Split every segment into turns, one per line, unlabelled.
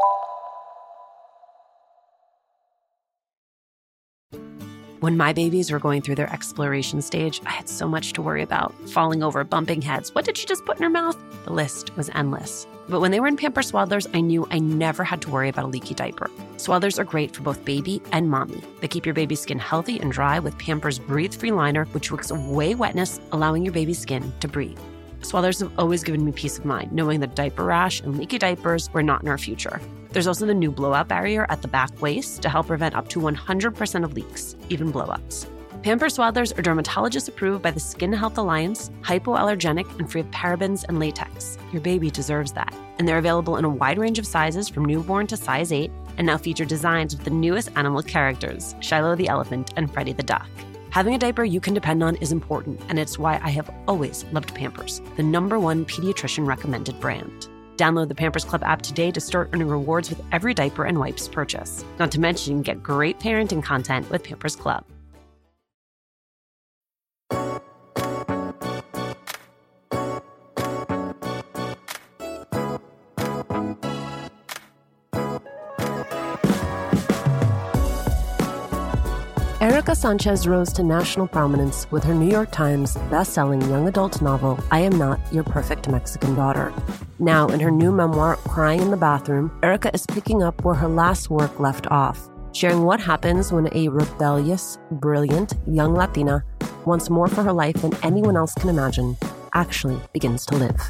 When my babies were going through their exploration stage, I had so much to worry about. Falling over, bumping heads. What did she just put in her mouth? The list was endless. But when they were in Pampers Swaddlers, I knew I never had to worry about a leaky diaper. Swaddlers are great for both baby and mommy. They keep your baby's skin healthy and dry with Pampers Breathe-Free Liner, which wicks away wetness, allowing your baby's skin to breathe. Swaddlers have always given me peace of mind, knowing that diaper rash and leaky diapers were not in our future. There's also the new blowout barrier at the back waist to help prevent up to 100% of leaks, even blowouts. Pampers Swaddlers are dermatologist approved by the Skin Health Alliance, hypoallergenic, and free of parabens and latex. Your baby deserves that. And they're available in a wide range of sizes from newborn to size 8, and now feature designs with the newest animal characters, Shiloh the elephant and Freddie the duck. Having a diaper you can depend on is important, and it's why I have always loved Pampers, the #1 pediatrician recommended brand. Download the Pampers Club app today to start earning rewards with every diaper and wipes purchase. Not to mention, get great parenting content with Pampers Club. Erika Sanchez rose to national prominence with her New York Times best-selling young adult novel, I Am Not Your Perfect Mexican Daughter. Now, in her new memoir, Crying in the Bathroom, Erika is picking up where her last work left off, sharing what happens when a rebellious, brilliant young Latina wants more for her life than anyone else can imagine, actually begins to live.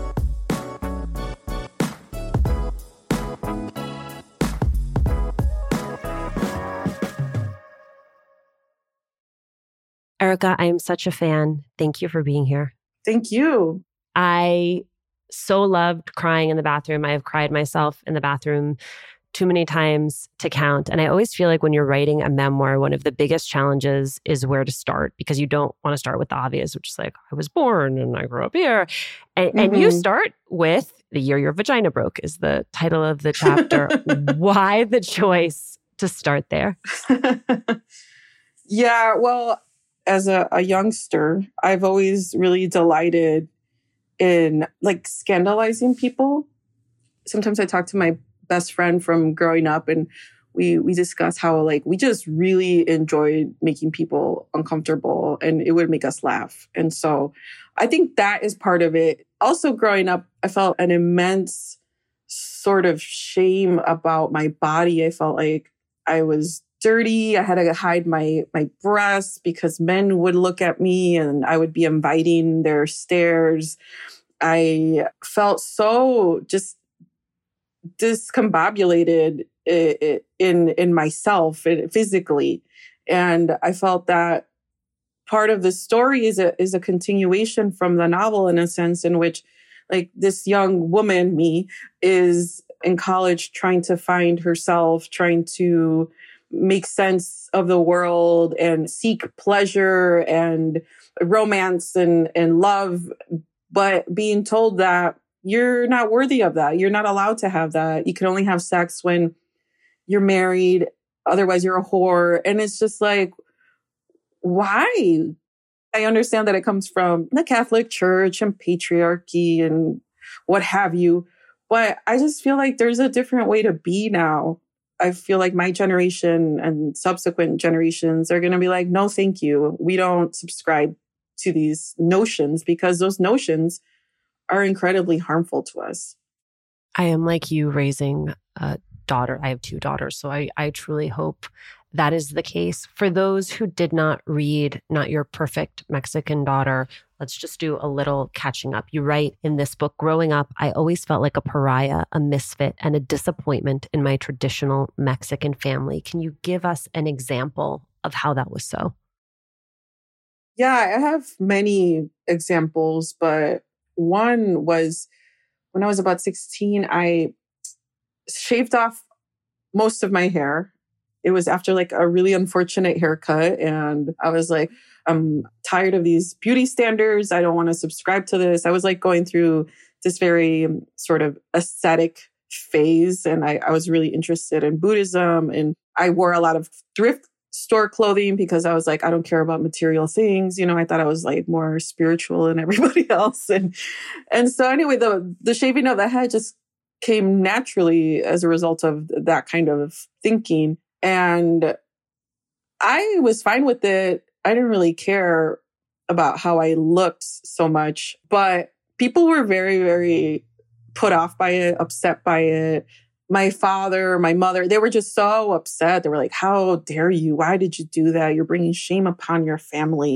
Erika, I am such a fan. Thank you for being here.
Thank you.
I so loved Crying in the Bathroom. I have cried myself in the bathroom too many times to count. And I always feel like when you're writing a memoir, one of the biggest challenges is where to start, because you don't want to start with the obvious, which is like, I was born and I grew up here. And you start with The Year Your Vagina Broke is the title of the chapter. Why the choice to start there?
Yeah, well, as a youngster, I've always really delighted in like scandalizing people. Sometimes I talk to my best friend from growing up and we discuss how like we just really enjoyed making people uncomfortable and it would make us laugh. And so I think that is part of it. Also growing up, I felt an immense sort of shame about my body. I felt like I was dirty. I had to hide my breasts because men would look at me and I would be inviting their stares. I felt so just discombobulated in myself physically. And I felt that part of the story is a continuation from the novel in a sense in which like this young woman, me, is in college trying to find herself, trying to make sense of the world and seek pleasure and romance and love, but being told that you're not worthy of that. You're not allowed to have that. You can only have sex when you're married. Otherwise, you're a whore. And it's just like, why? I understand that it comes from the Catholic Church and patriarchy and what have you. But I just feel like there's a different way to be now. I feel like my generation and subsequent generations are going to be like, no, thank you. We don't subscribe to these notions because those notions are incredibly harmful to us.
I am like you raising a daughter. I have 2 daughters. So I truly hope that is the case. For those who did not read Not Your Perfect Mexican Daughter, let's just do a little catching up. You write in this book, growing up, I always felt like a pariah, a misfit, and a disappointment in my traditional Mexican family. Can you give us an example of how that was so?
Yeah, I have many examples, but one was when I was about 16, I shaved off most of my hair. It was after like a really unfortunate haircut. And I was like, I'm tired of these beauty standards. I don't want to subscribe to this. I was like going through this very sort of aesthetic phase. And I was really interested in Buddhism. And I wore a lot of thrift store clothing because I was like, I don't care about material things. You know, I thought I was like more spiritual than everybody else. And so anyway, the shaving of the head just came naturally as a result of that kind of thinking. And I was fine with it. I didn't really care about how I looked so much, but people were very, very put off by it, upset by it. My father, my mother, they were just so upset. They were like, how dare you? Why did you do that? You're bringing shame upon your family.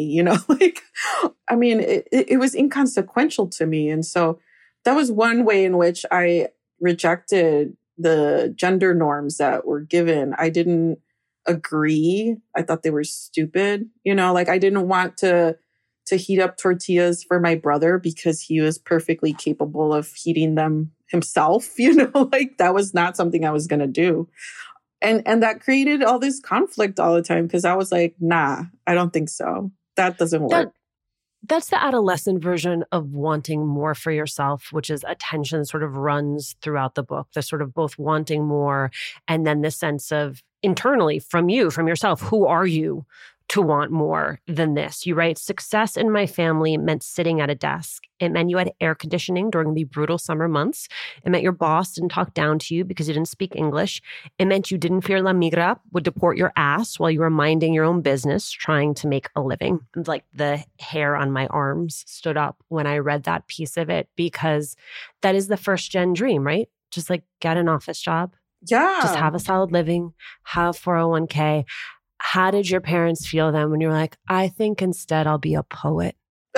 I mean, it was inconsequential to me. And so that was one way in which I rejected the gender norms that were given. I didn't agree. I thought they were stupid. I didn't want to heat up tortillas for my brother because he was perfectly capable of heating them himself. That was not something I was going to do. And that created all this conflict all the time because I was like, nah, I don't think so. That doesn't work.
That's the adolescent version of wanting more for yourself, which is a tension that sort of runs throughout the book. The sort of both wanting more and then the sense of internally from yourself, who are you to want more than this? You write, success in my family meant sitting at a desk. It meant you had air conditioning during the brutal summer months. It meant your boss didn't talk down to you because you didn't speak English. It meant you didn't fear La Migra would deport your ass while you were minding your own business, trying to make a living. And like the hair on my arms stood up when I read that piece of it, because that is the first gen dream, right? Just like get an office job.
Yeah.
Just have a solid living, have 401k. How did your parents feel then when you were like, I think instead I'll be a poet?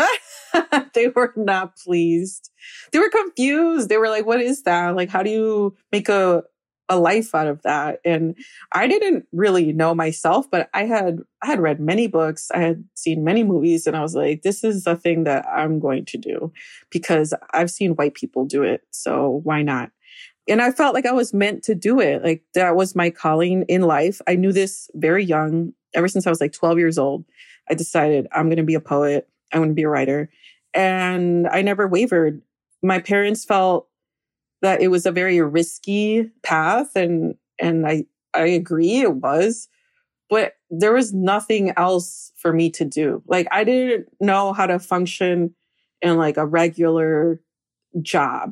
They were not pleased. They were confused. They were like, what is that? Like, how do you make a life out of that? And I didn't really know myself, but I had read many books. I had seen many movies, and I was like, this is a thing that I'm going to do because I've seen white people do it. So why not? And I felt like I was meant to do it. Like that was my calling in life. I knew this very young. Ever since I was like 12 years old, I decided I'm going to be a poet. I'm going to be a writer. And I never wavered. My parents felt that it was a very risky path. And I agree it was, but there was nothing else for me to do. Like I didn't know how to function in like a regular job.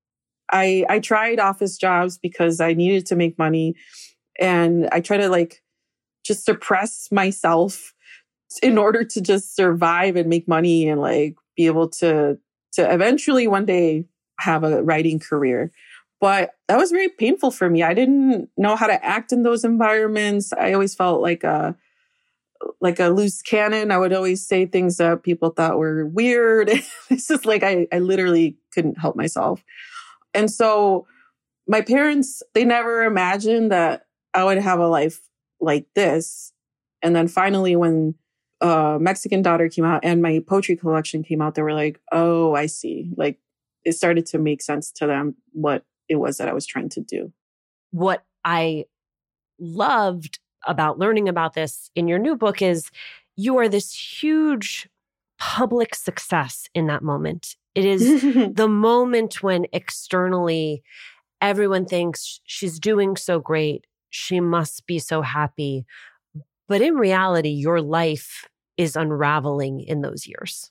I tried office jobs because I needed to make money. And I tried to like just suppress myself in order to just survive and make money and like be able to eventually one day have a writing career. But that was very painful for me. I didn't know how to act in those environments. I always felt like a loose cannon. I would always say things that people thought were weird. It's just like I literally couldn't help myself. And so my parents, they never imagined that I would have a life like this. And then finally, when Mexican Daughter came out and my poetry collection came out, they were like, oh, I see. Like it started to make sense to them what it was that I was trying to do.
What I loved about learning about this in your new book is you are this huge public success in that moment. It is the moment when externally everyone thinks she's doing so great. She must be so happy. But in reality, your life is unraveling in those years.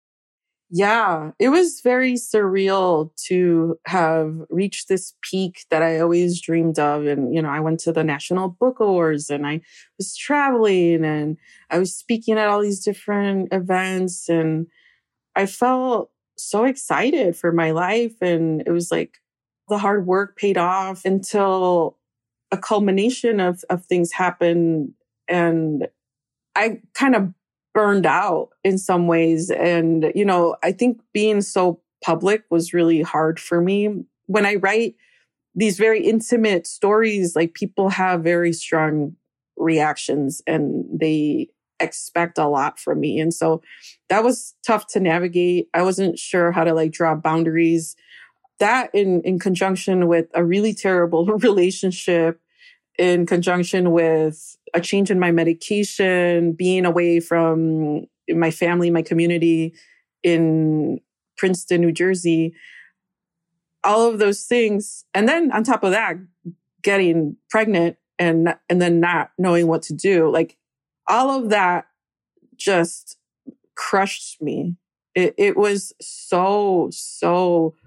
Yeah, it was very surreal to have reached this peak that I always dreamed of. And, I went to the National Book Awards and I was traveling and I was speaking at all these different events. And I felt so excited for my life. And it was like the hard work paid off until a culmination of things happened. And I kind of burned out in some ways. And, I think being so public was really hard for me. When I write these very intimate stories, like people have very strong reactions and they expect a lot from me. And so that was tough to navigate. I wasn't sure how to like draw boundaries. That in conjunction with a really terrible relationship, in conjunction with a change in my medication, being away from my family, my community in Princeton, New Jersey, all of those things. And then on top of that, getting pregnant and then not knowing what to do. Like all of that just crushed me. It was so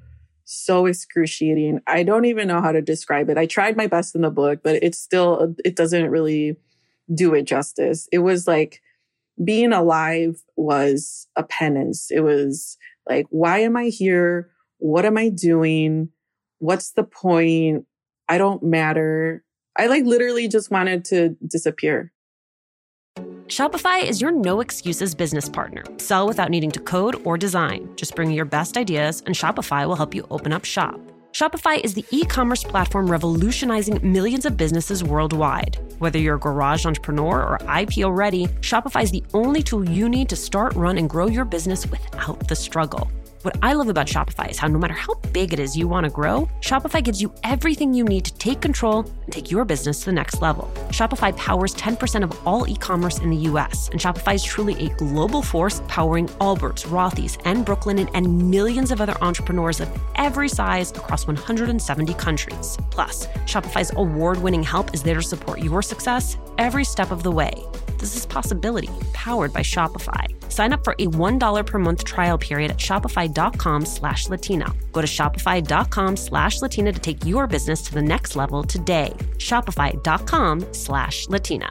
so excruciating. I don't even know how to describe it. I tried my best in the book, but it doesn't really do it justice. It was like being alive was a penance. It was like, why am I here? What am I doing? What's the point? I don't matter. I like literally just wanted to disappear.
Shopify is your no excuses business partner. Sell without needing to code or design. Just bring your best ideas and Shopify will help you open up shop. Shopify is the e-commerce platform revolutionizing millions of businesses worldwide. Whether you're a garage entrepreneur or IPO ready, Shopify is the only tool you need to start, run, and grow your business without the struggle. What I love about Shopify is how no matter how big it is you want to grow, Shopify gives you everything you need to take control and take your business to the next level. Shopify powers 10% of all e-commerce in the US, and Shopify is truly a global force powering Allbirds, Rothy's, and Brooklinen, and millions of other entrepreneurs of every size across 170 countries. Plus, Shopify's award-winning help is there to support your success every step of the way. This is Possibility, powered by Shopify. Sign up for a $1 per month trial period at shopify.com/Latina. Go to shopify.com/Latina to take your business to the next level today. Shopify.com/Latina.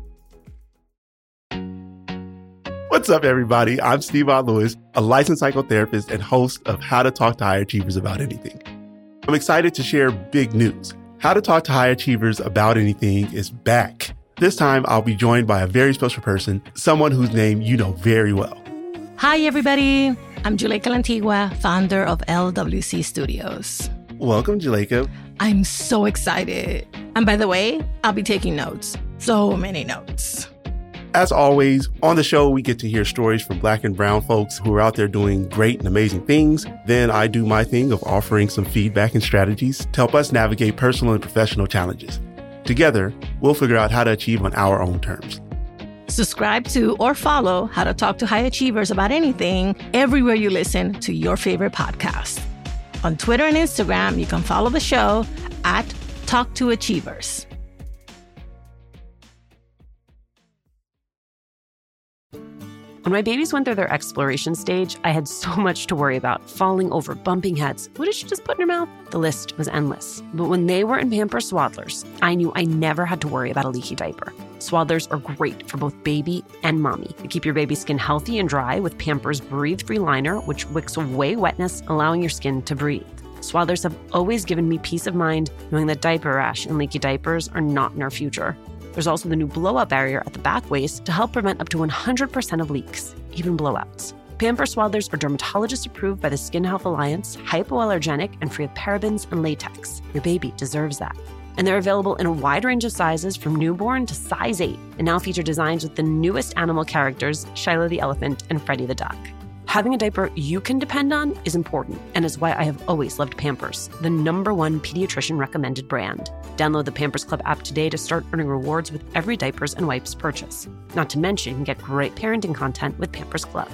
What's up, everybody? I'm Steve Lewis, a licensed psychotherapist and host of How to Talk to High Achievers About Anything. I'm excited to share big news. How to Talk to High Achievers About Anything is back. This time, I'll be joined by a very special person, someone whose name you know very well.
Hi, everybody. I'm Juleyka Lantigua, founder of LWC Studios.
Welcome, Juleyka.
I'm so excited. And by the way, I'll be taking notes. So many notes.
As always, on the show, we get to hear stories from Black and brown folks who are out there doing great and amazing things. Then I do my thing of offering some feedback and strategies to help us navigate personal and professional challenges. Together, we'll figure out how to achieve on our own terms.
Subscribe to or follow How to Talk to High Achievers About Anything everywhere you listen to your favorite podcast. On Twitter and Instagram, you can follow the show at Talk to Achievers.
When my babies went through their exploration stage, I had so much to worry about. Falling over, bumping heads. What did she just put in her mouth? The list was endless. But when they were in Pampers Swaddlers, I knew I never had to worry about a leaky diaper. Swaddlers are great for both baby and mommy. They keep your baby's skin healthy and dry with Pampers Breathe-Free Liner, which wicks away wetness, allowing your skin to breathe. Swaddlers have always given me peace of mind knowing that diaper rash and leaky diapers are not in our future. There's also the new blowout barrier at the back waist to help prevent up to 100% of leaks, even blowouts. Pampers Swaddlers are dermatologist approved by the Skin Health Alliance, hypoallergenic, and free of parabens and latex. Your baby deserves that. And they're available in a wide range of sizes from newborn to size 8, and now feature designs with the newest animal characters, Shiloh the elephant and Freddie the duck. Having a diaper you can depend on is important, and is why I have always loved Pampers, the #1 pediatrician recommended brand. Download the Pampers Club app today to start earning rewards with every diapers and wipes purchase. Not to mention, you can get great parenting content with Pampers Club.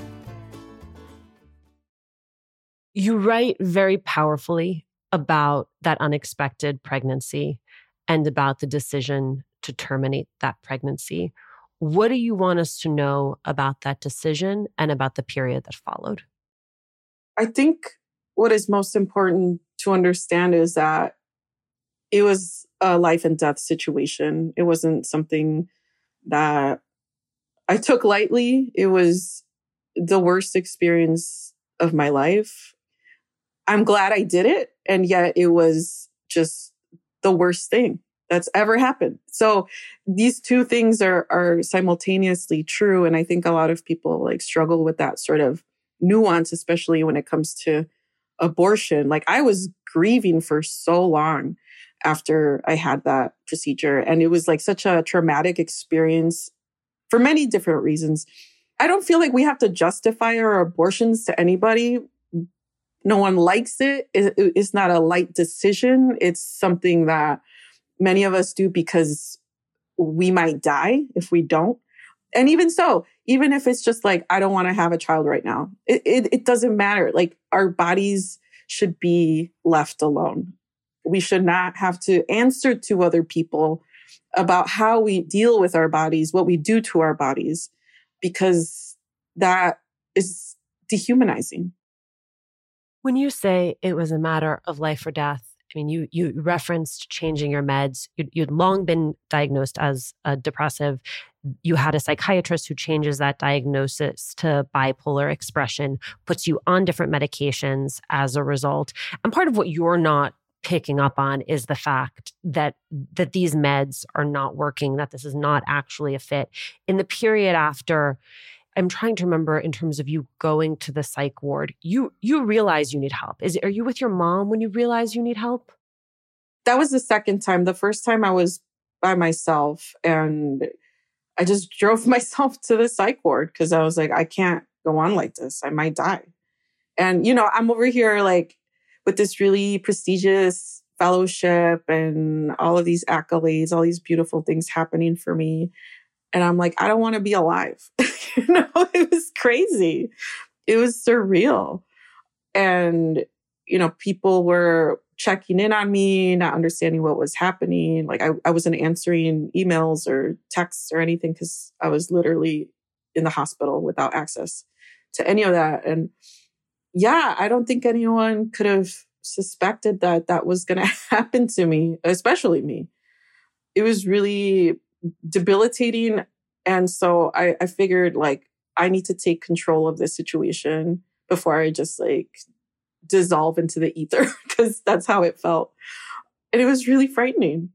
You write very powerfully about that unexpected pregnancy and about the decision to terminate that pregnancy. What do you want us to know about that decision and about the period that followed?
I think what is most important to understand is that it was a life and death situation. It wasn't something that I took lightly. It was the worst experience of my life. I'm glad I did it. And yet it was just the worst thing that's ever happened. So these two things are simultaneously true. And I think a lot of people like struggle with that sort of nuance, especially when it comes to abortion. Like I was grieving for so long after I had that procedure. And it was like such a traumatic experience for many different reasons. I don't feel like we have to justify our abortions to anybody. No one likes it. It's not a light decision. It's something that many of us do because we might die if we don't. And even so, even if it's just like, I don't want to have a child right now, it doesn't matter. Like our bodies should be left alone. We should not have to answer to other people about how we deal with our bodies, what we do to our bodies, because that is dehumanizing.
When you say it was a matter of life or death, I mean, you referenced changing your meds. You'd long been diagnosed as a depressive. You had a psychiatrist who changes that diagnosis to bipolar expression, puts you on different medications as a result. And part of what you're not picking up on is the fact that these meds are not working, that this is not actually a fit. In the period after, I'm trying to remember in terms of you going to the psych ward, you realize you need help. Are you with your mom when you realize you need help?
That was the second time. The first time I was by myself and I just drove myself to the psych ward because I was like, I can't go on like this. I might die. And, I'm over here like with this really prestigious fellowship and all of these accolades, all these beautiful things happening for me. And I'm like, I don't want to be alive. It was crazy. It was surreal. And, people were checking in on me, not understanding what was happening. Like I wasn't answering emails or texts or anything because I was literally in the hospital without access to any of that. And yeah, I don't think anyone could have suspected that was going to happen to me, especially me. It was really debilitating. And so I figured like, I need to take control of this situation before I just like dissolve into the ether because that's how it felt. And it was really frightening.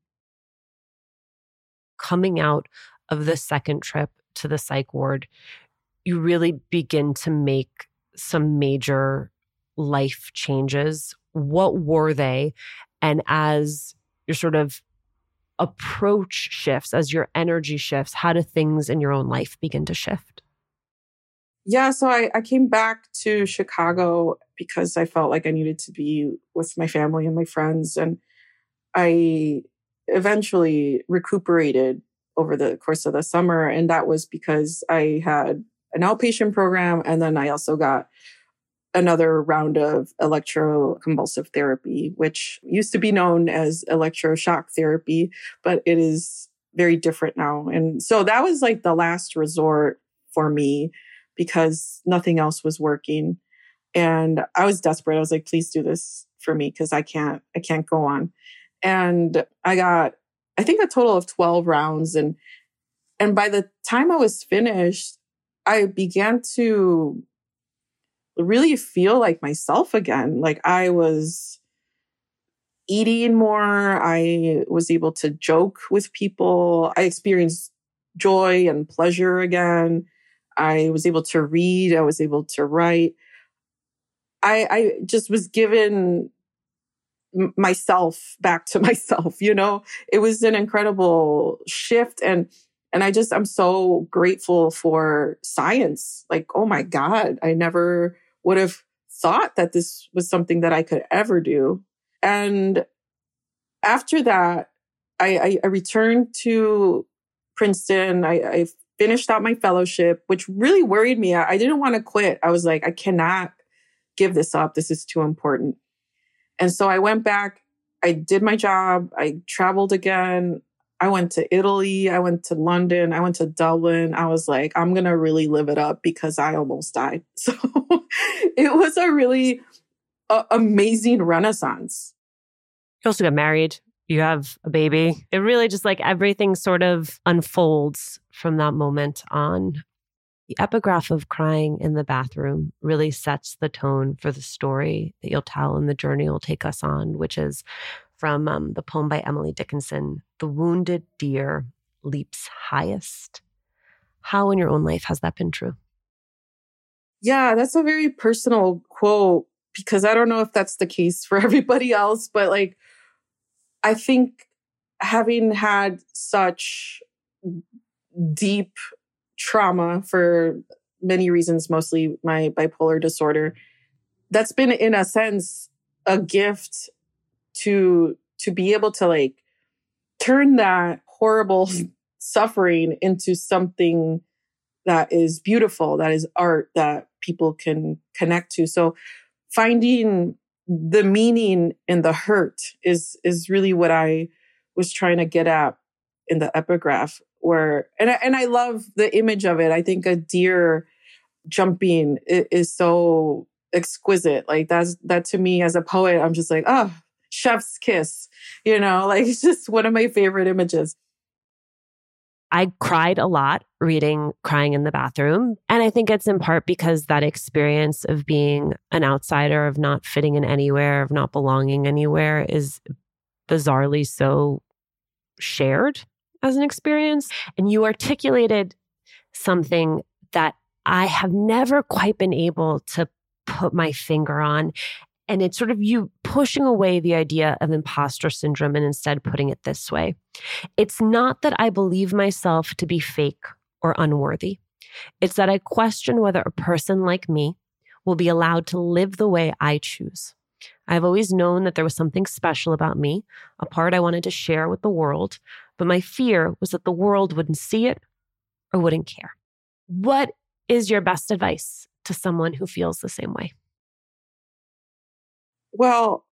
Coming out of the second trip to the psych ward, you really begin to make some major life changes. What were they? And as your sort of approach shifts, as your energy shifts, how do things in your own life begin to shift?
Yeah, so I came back to Chicago because I felt like I needed to be with my family and my friends. And I eventually recuperated over the course of the summer. And that was because I had an outpatient program. And then I also got another round of electroconvulsive therapy, which used to be known as electroshock therapy, but it is very different now. And so that was like the last resort for me because nothing else was working. And I was desperate. I was like, please do this for me because I can't go on. And I got, I think, a total of 12 rounds. And by the time I was finished, I began to really feel like myself again. Like I was eating more. I was able to joke with people. I experienced joy and pleasure again. I was able to read. I was able to write. I just was given myself back to myself, It was an incredible shift. And I'm so grateful for science. Like, oh my God, I never would have thought that this was something that I could ever do. And after that, I returned to Princeton. I finished out my fellowship, which really worried me. I didn't want to quit. I was like, I cannot give this up. This is too important. And so I went back. I did my job. I traveled again. I went to Italy. I went to London. I went to Dublin. I was like, I'm going to really live it up because I almost died. So it was a really amazing renaissance.
You also got married. You have a baby. It really just like everything sort of unfolds from that moment on. The epigraph of crying in the bathroom really sets the tone for the story that you'll tell and the journey you'll take us on, which is from the poem by Emily Dickinson, The Wounded Deer Leaps Highest. How in your own life has that been true?
Yeah, that's a very personal quote because I don't know if that's the case for everybody else, but like, I think having had such deep trauma for many reasons, mostly my bipolar disorder, that's been in a sense a gift to be able to like turn that horrible suffering into something that is beautiful, that is art that people can connect to. So finding the meaning in the hurt is really what I was trying to get at in the epigraph. And I love the image of it. I think a deer jumping is so exquisite. Like that to me as a poet, I'm just like, oh, chef's kiss, like it's just one of my favorite images.
I cried a lot reading Crying in the Bathroom. And I think it's in part because that experience of being an outsider, of not fitting in anywhere, of not belonging anywhere is bizarrely so shared as an experience. And you articulated something that I have never quite been able to put my finger on. And it's sort of you pushing away the idea of imposter syndrome and instead putting it this way. It's not that I believe myself to be fake or unworthy. It's that I question whether a person like me will be allowed to live the way I choose. I've always known that there was something special about me, a part I wanted to share with the world, but my fear was that the world wouldn't see it or wouldn't care. What is your best advice to someone who feels the same way?
Well,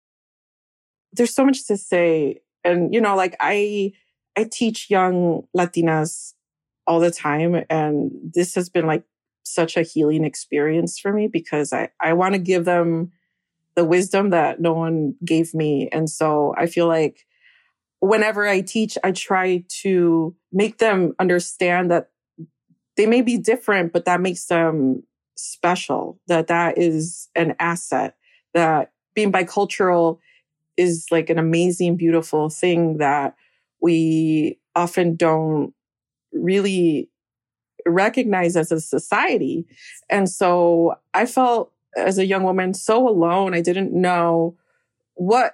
there's so much to say. And, I teach young Latinas all the time. And this has been like such a healing experience for me because I want to give them the wisdom that no one gave me. And so I feel like whenever I teach, I try to make them understand that they may be different, but that makes them special, that is an asset. That being bicultural is like an amazing, beautiful thing that we often don't really recognize as a society. And so I felt as a young woman so alone. I didn't know what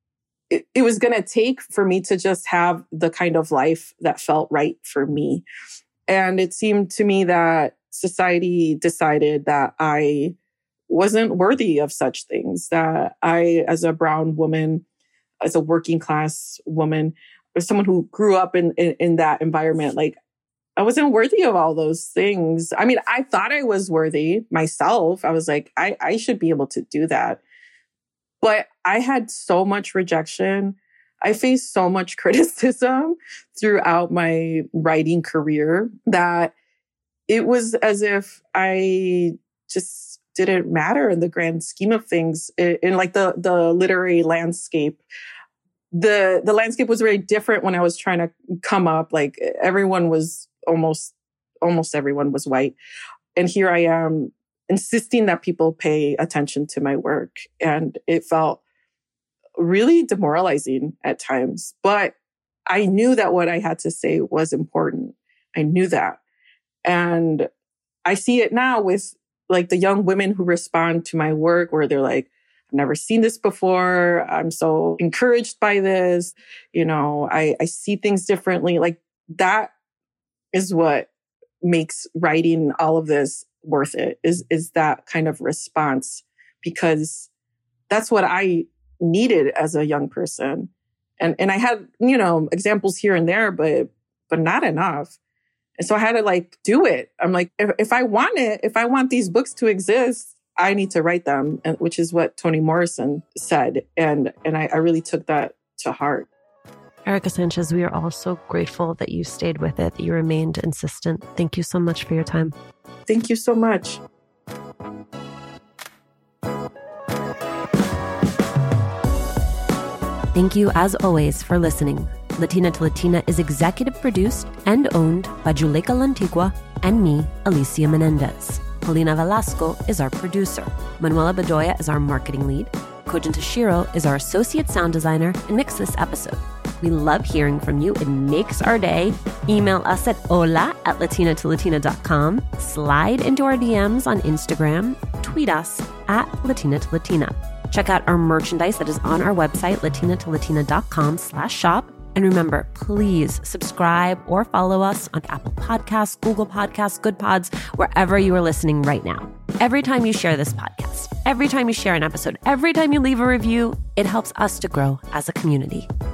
it was going to take for me to just have the kind of life that felt right for me. And it seemed to me that society decided that I wasn't worthy of such things, that I, as a brown woman, as a working class woman, or someone who grew up in that environment, like I wasn't worthy of all those things. I mean, I thought I was worthy myself. I was like, I should be able to do that. But I had so much rejection. I faced so much criticism throughout my writing career that it was as if I just didn't matter in the grand scheme of things. In like the literary landscape, the landscape was very different when I was trying to come up. Like everyone was almost everyone was white, and here I am insisting that people pay attention to my work, and it felt really demoralizing at times. But I knew that what I had to say was important. I knew that, and I see it now with like the young women who respond to my work where they're like, I've never seen this before. I'm so encouraged by this. I see things differently. Like that is what makes writing all of this worth it, is that kind of response, because that's what I needed as a young person. And I had, examples here and there, but not enough. And so I had to like do it. I'm like, if I want these books to exist, I need to write them, which is what Toni Morrison said. And I really took that to heart.
Erika Sanchez, we are all so grateful that you stayed with it, that you remained insistent. Thank you so much for your time.
Thank you so much.
Thank you, as always, for listening. Latina to Latina is executive produced and owned by Juleka Lantigua and me, Alicia Menendez. Paulina Velasco is our producer. Manuela Bedoya is our marketing lead. Kojin Tashiro is our associate sound designer and mixed this episode. We love hearing from you. It makes our day. Email us at hola@latinatolatina.com. Slide into our DMs on Instagram. Tweet us at latinatolatina. Check out our merchandise that is on our website, latinatolatina.com/shop. And remember, please subscribe or follow us on Apple Podcasts, Google Podcasts, Good Pods, wherever you are listening right now. Every time you share this podcast, every time you share an episode, every time you leave a review, it helps us to grow as a community.